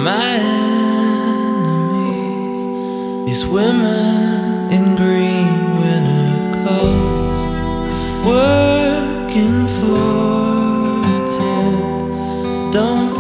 my enemies, these women in green winter coats, working for a tip. Don't